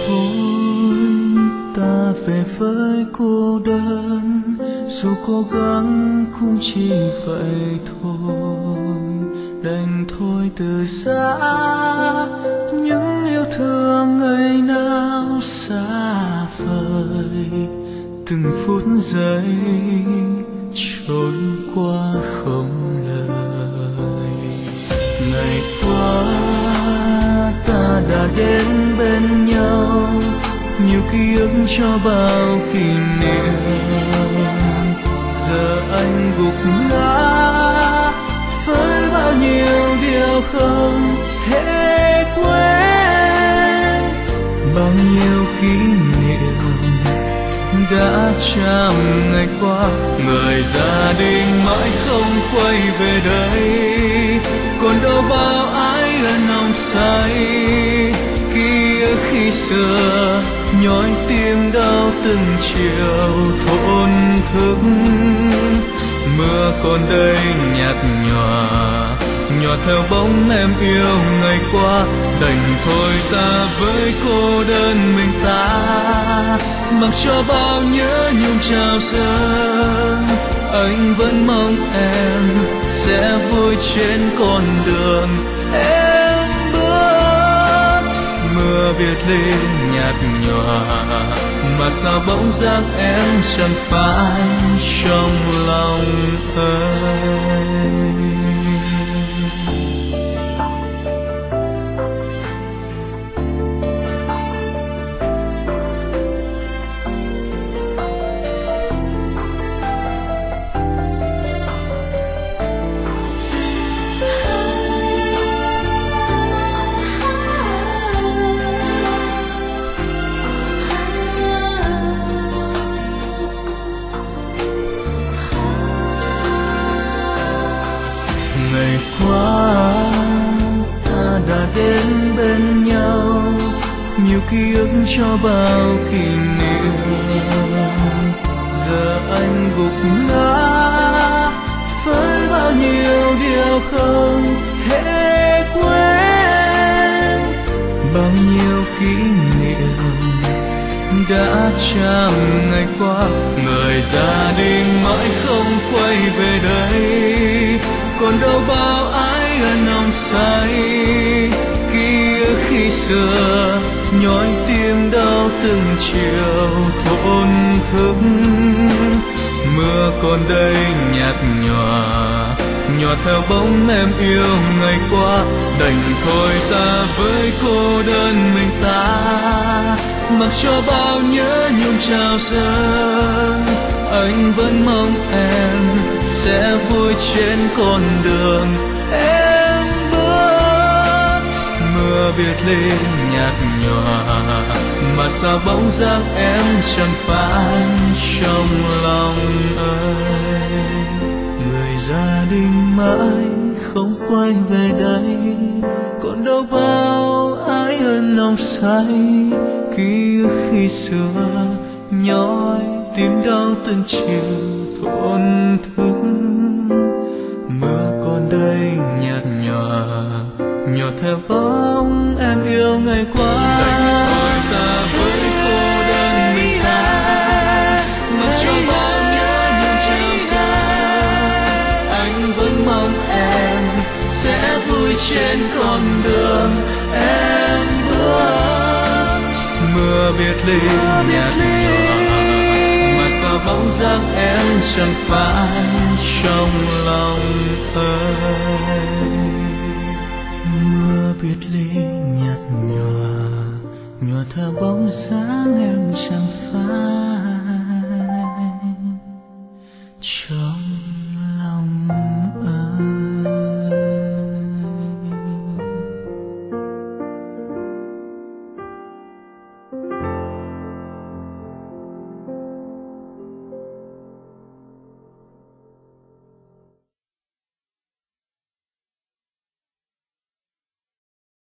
thôi ta về với cô đơn, dù cố gắng cũng chỉ vậy thôi. Đành thôi từ xa những yêu thương ngày nào xa vời, từng phút giây trôi qua không lời. Ngày qua ta đã đến bên nhau, nhiều ký ức cho bao kỷ niệm. Giờ anh gục ngã với bao nhiêu điều không thể quên, bao nhiêu kỷ niệm đã chạm ngày qua. Người gia đình mãi không quay về đây, còn đâu bao ái ân nồng say. Ký ức khi xưa nhói tim đau từng chiều thổn thức. Mưa còn đây nhạt nhòa, nhòa theo bóng em yêu ngày qua. Đành thôi ta với cô đơn mình ta, mặc cho bao nhớ nhung trào dâng. Anh vẫn mong em sẽ vui trên con đường em bước. Mưa biệt ly nhạt nhòa, mà sao bỗng dáng em chẳng phải trong lòng anh. Ngày qua ta đã đến bên nhau, nhiều ký ức cho bao kỷ niệm. Giờ anh gục ngã với bao nhiêu điều không thể quên, bao nhiêu kỷ niệm đã chạm ngày qua. Người gia đình mãi không quay về đây, còn đâu bao ái ân nồng say. Ký ức khi xưa nhói tim đau từng chiều thổn thức. Mưa còn đây nhạt nhòa, nhòa theo bóng em yêu ngày qua. Đành thôi ta với cô đơn mình ta, mặc cho bao nhớ nhung trào dâng. Anh vẫn mong em sẽ vui trên con đường em bước. Mưa biệt ly nhạt nhòa, mà sao bóng dáng em chẳng phải trong lòng anh. Người gia đình mãi không quay về đây, còn đâu bao ái ân nồng say. Ký ức khi xưa nhói tim đau từng chiều thổn thức. Mưa còn đây nhạt nhòa, nhòa theo bóng em yêu ngày qua. Đành thôi ta với cô đơn mình ta, mặc cho bao nhớ nhung trào dâng. Anh vẫn mong em sẽ vui trên con đường em bước. Mưa biệt ly nhạt nhòa, bóng dáng em chẳng phải trong lòng anh. Mưa biệt ly nhạt nhòa, nhòa theo bóng dáng em chẳng phải trong